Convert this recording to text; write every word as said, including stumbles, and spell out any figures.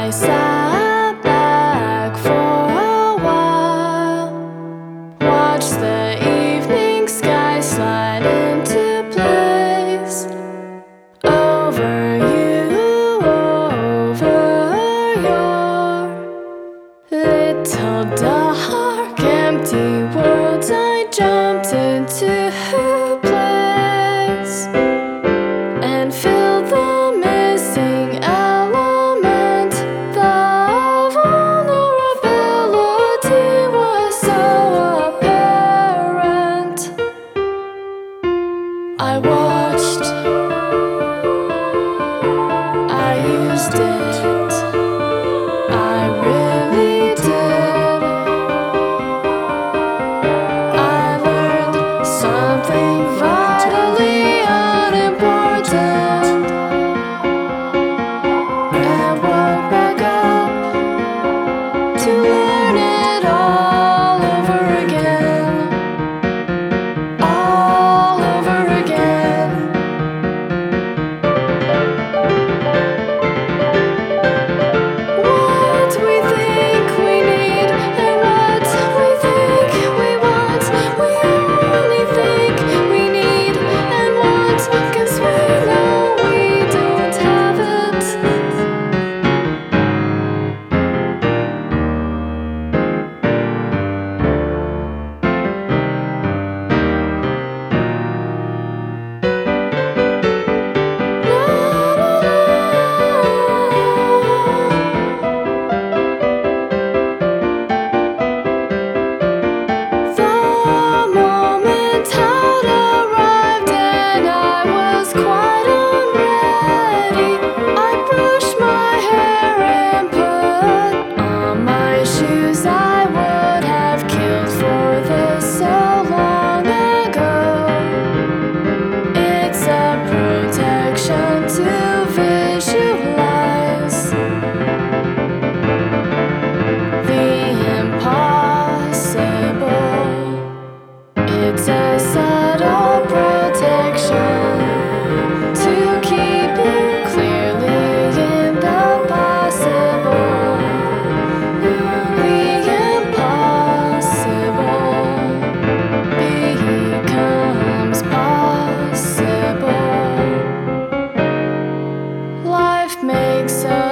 I sat back for a while, watched the evening sky slide into place. Over you, over your little dark, empty worlds, I jumped into place and filled the missing element. The vulnerability was so apparent. I watched, I used it, I really did. I learned something vitally unimportant and woke back up to learn it all over again, all over again. What we think we need and what we think we want, we only think we need and want, 'cause we know we don't have it. The moment had arrived and I was quite unready. I brushed my hair and put on my shoes. I would have killed for this so long ago. It's a protection to visualize the impossible. It's a subtle protection to keep you clearly in the possible. The impossible becomes possible. Life makes a